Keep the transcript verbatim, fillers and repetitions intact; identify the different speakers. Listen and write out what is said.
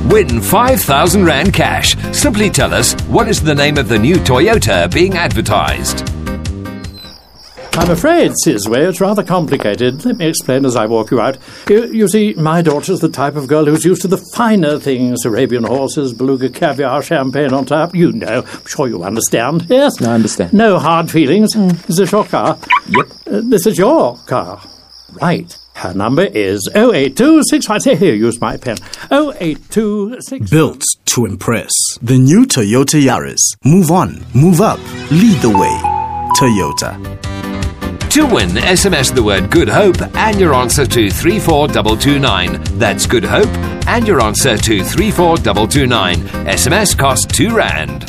Speaker 1: Win five thousand rand cash. Simply tell us what is the name of the new Toyota being advertised.
Speaker 2: I'm afraid, Sizway, it's rather complicated. Let me explain as I walk you out. You, you see, my daughter's the type of girl who's used to the finer things. Arabian horses, beluga caviar, champagne on tap. You know. I'm sure you understand. Yes?
Speaker 3: I understand.
Speaker 2: No hard feelings. Mm. Is this your car?
Speaker 3: Yep.
Speaker 2: Uh, this is your car. Right. Her number is oh eight two six five... Here, use my pen. oh eight two six...
Speaker 4: Built to impress. The new Toyota Yaris. Move on. Move up. Lead the way. Toyota.
Speaker 1: To win, S M S the word Good Hope and your answer to three four two two nine. That's Good Hope and your answer to three four two two nine. S M S costs two rand.